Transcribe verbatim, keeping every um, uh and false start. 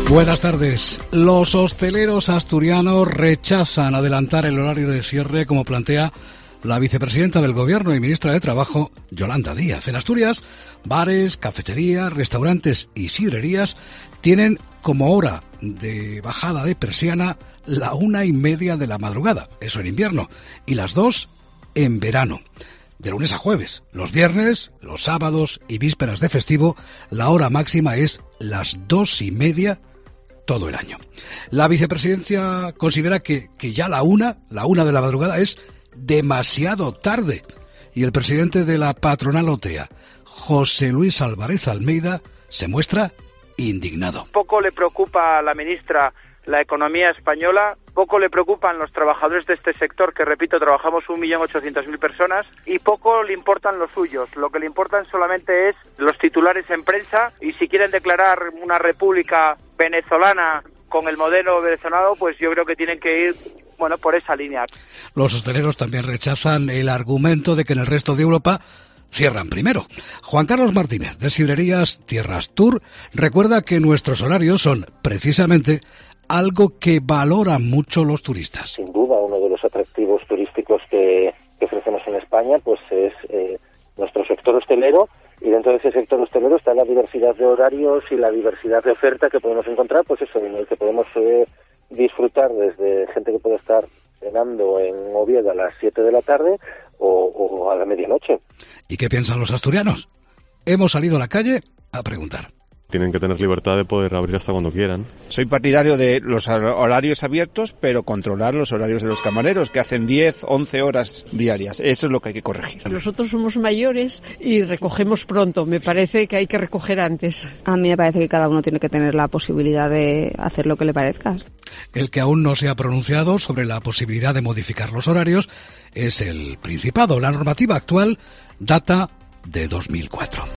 Buenas tardes. Los hosteleros asturianos rechazan adelantar el horario de cierre como plantea la vicepresidenta del Gobierno y ministra de Trabajo, Yolanda Díaz. En Asturias, bares, cafeterías, restaurantes y sidrerías tienen como hora de bajada de persiana la una y media de la madrugada, eso en invierno, y las dos en verano, de lunes a jueves. Los viernes, los sábados y vísperas de festivo, la hora máxima es las dos y media todo el año. La vicepresidencia considera que, que ya la una, la una de la madrugada es demasiado tarde. Y el presidente de la patronal OTEA, José Luis Álvarez Almeida, se muestra indignado. Poco le preocupa a la ministra la economía española, poco le preocupan los trabajadores de este sector, que repito, trabajamos un millón ochocientas mil personas, y poco le importan los suyos. Lo que le importan solamente es los titulares en prensa, y si quieren declarar una república venezolana con el modelo venezolano, pues yo creo que tienen que ir, bueno, por esa línea. Los hosteleros también rechazan el argumento de que en el resto de Europa cierran primero. Juan Carlos Martínez, de Sidrerías Tierras Tour, recuerda que nuestros horarios son precisamente algo que valoran mucho los turistas. Sin duda, uno de los atractivos turísticos que, que ofrecemos en España pues es eh, nuestro sector hostelero, y dentro de ese sector hostelero está la diversidad de horarios y la diversidad de oferta que podemos encontrar, pues eso, en el que podemos eh, disfrutar desde gente que puede estar cenando en Oviedo a las siete de la tarde o, o a la medianoche. ¿Y qué piensan los asturianos? Hemos salido a la calle a preguntar. Tienen que tener libertad de poder abrir hasta cuando quieran. Soy partidario de los horarios abiertos, pero controlar los horarios de los camareros, que hacen diez, once horas diarias. Eso es lo que hay que corregir. Nosotros somos mayores y recogemos pronto. Me parece que hay que recoger antes. A mí me parece que cada uno tiene que tener la posibilidad de hacer lo que le parezca. El que aún no se ha pronunciado sobre la posibilidad de modificar los horarios es el Principado. La normativa actual data de dos mil cuatro.